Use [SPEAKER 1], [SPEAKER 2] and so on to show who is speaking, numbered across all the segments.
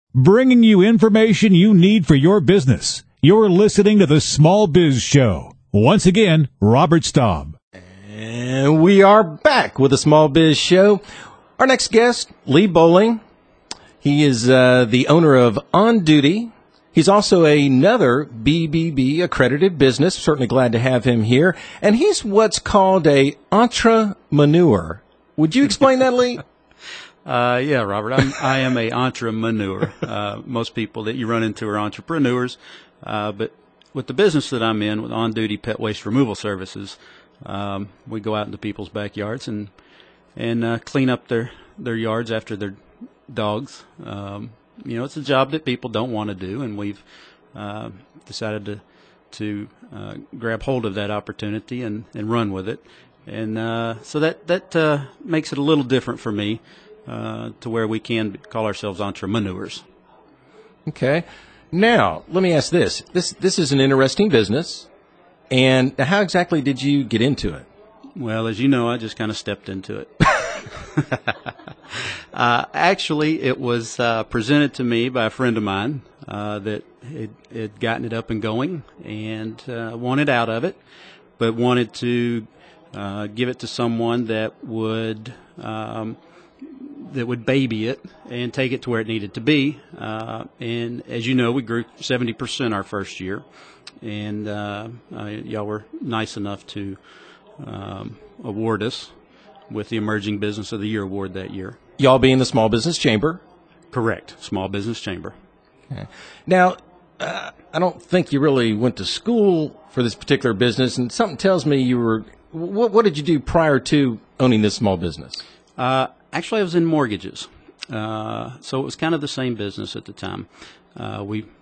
[SPEAKER 1] bringing you information you need for your business. You're listening to the Small Biz Show. Once again, Robert Staub.
[SPEAKER 2] And we are back with the Small Biz Show. Our next guest, Lee Bowling. He is the owner of On Duty. He's also another BBB accredited business. Certainly glad to have him here. And he's what's called a entrepreneur. Would you explain that, Lee?
[SPEAKER 3] Yeah, Robert, I am a entrepreneur. Most people that you run into are entrepreneurs. But with the business that I'm in, with On Duty Pet Waste Removal Services, we go out into people's backyards and clean up their yards after their dogs. It's a job that people don't want to do, and we've decided to grab hold of that opportunity and run with it. And so that makes it a little different for me, to where we can call ourselves entrepreneurs.
[SPEAKER 2] Okay. Now, let me ask this. This is an interesting business, and how exactly did you get into it?
[SPEAKER 3] Well, as you know, I just kind of stepped into it. Actually, it was presented to me by a friend of mine that had gotten it up and going and wanted out of it, but wanted to give it to someone that would baby it and take it to where it needed to be. And as you know, we grew 70% our first year, and y'all were nice enough to award us with the Emerging Business of the Year award that year.
[SPEAKER 2] Y'all being the Small Business Chamber?
[SPEAKER 3] Correct. Small Business Chamber.
[SPEAKER 2] Okay. Now, I don't think you really went to school for this particular business, and something tells me you were. What did you do prior to owning this small business?
[SPEAKER 3] Actually, I was in mortgages, so it was kind of the same business at the time. I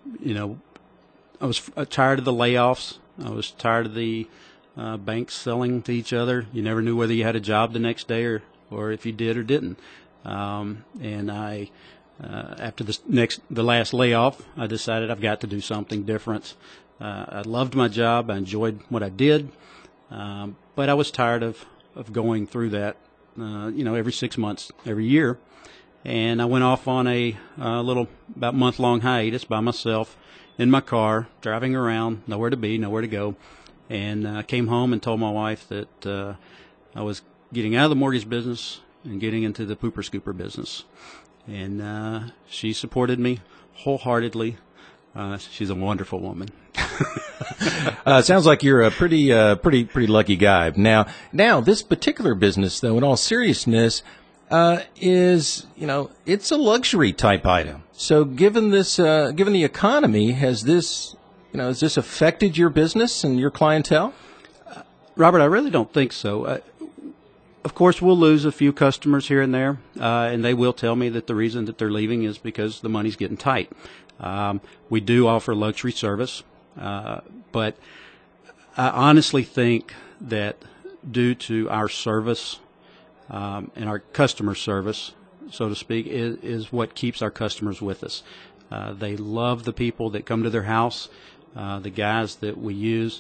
[SPEAKER 3] was tired of the layoffs. I was tired of the banks selling to each other. You never knew whether you had a job the next day or if you did or didn't. And I, after the last layoff, I decided I've got to do something different. I loved my job. I enjoyed what I did. But I was tired of going through that, every 6 months, every year. And I went off on a little about month-long hiatus by myself in my car, driving around, nowhere to be, nowhere to go. And came home and told my wife that I was getting out of the mortgage business and getting into the pooper scooper business. And she supported me wholeheartedly. She's a wonderful woman.
[SPEAKER 2] Sounds like you're a pretty lucky guy. Now this particular business, though, in all seriousness, is it's a luxury type item. So given the economy, has this affected your business and your clientele?
[SPEAKER 3] Robert, I really don't think so. Of course, we'll lose a few customers here and there, and they will tell me that the reason that they're leaving is because the money's getting tight. We do offer luxury service, but I honestly think that due to our service and our customer service, so to speak, is what keeps our customers with us. They love the people that come to their house. The guys that we use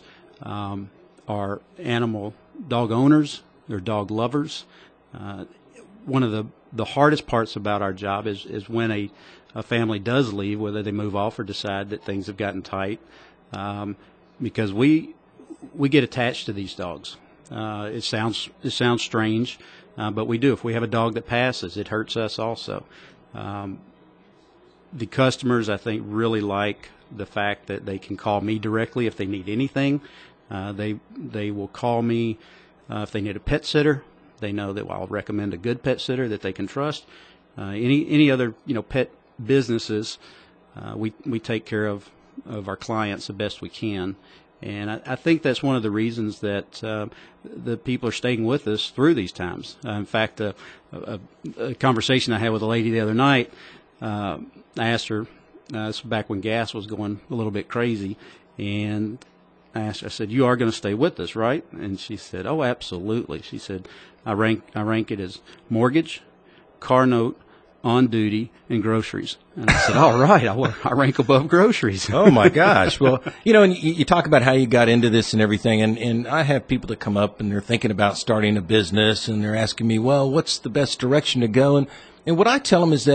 [SPEAKER 3] are animal dog owners. They're dog lovers. One of the hardest parts about our job is when a family does leave, whether they move off or decide that things have gotten tight, because we get attached to these dogs. It sounds strange, but we do. If we have a dog that passes, it hurts us also. The customers, I think, really like the fact that they can call me directly if they need anything. They will call me if they need a pet sitter. They know that I'll recommend a good pet sitter that they can trust. Any other pet businesses, we take care of our clients the best we can. And I think that's one of the reasons that the people are staying with us through these times. In fact, a conversation I had with a lady the other night, I asked her, this was back when gas was going a little bit crazy, and I said, "You are going to stay with us, right?" And she said, "Oh, absolutely." She said, I rank it as mortgage, car note, on duty, and groceries." And I said, "All right, I rank above groceries."
[SPEAKER 2] Oh my gosh! Well, and you talk about how you got into this and everything, and I have people that come up and they're thinking about starting a business, and they're asking me, "Well, what's the best direction to go?" And what I tell them is that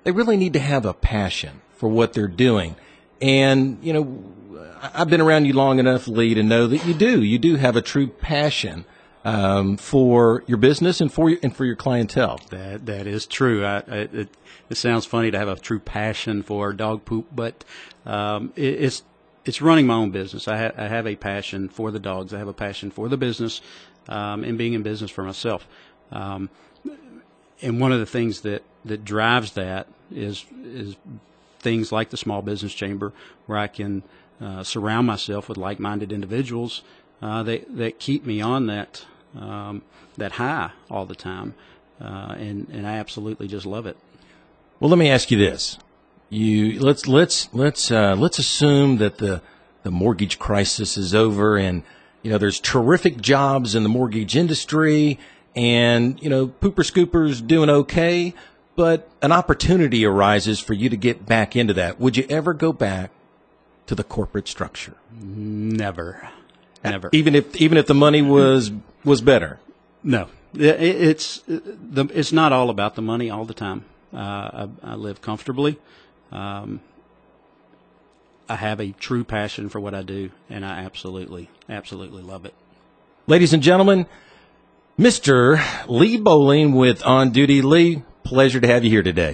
[SPEAKER 2] they really need to have a passion for what they're doing. And, you know, I've been around you long enough, Lee, to know that you do have a true passion for your business and for your clientele.
[SPEAKER 3] That is true. It sounds funny to have a true passion for dog poop, but it's running my own business. I have a passion for the dogs. I have a passion for the business, and being in business for myself. And one of the things that drives that is things like the Small Business Chamber, where I can surround myself with like-minded individuals that keep me on that high all the time, and I absolutely just love it.
[SPEAKER 2] Well, let me ask you this: let's assume that the mortgage crisis is over, and you know there's terrific jobs in the mortgage industry, and you know Pooper Scooper's doing okay, but an opportunity arises for you to get back into that. Would you ever go back to the corporate structure?
[SPEAKER 3] Never.
[SPEAKER 2] Even if the money was better.
[SPEAKER 3] No, it's not all about the money all the time. I live comfortably. I have a true passion for what I do, and I absolutely love it.
[SPEAKER 2] Ladies and gentlemen, Mr. Lee Bolling with On Duty. Lee, pleasure to have you here today.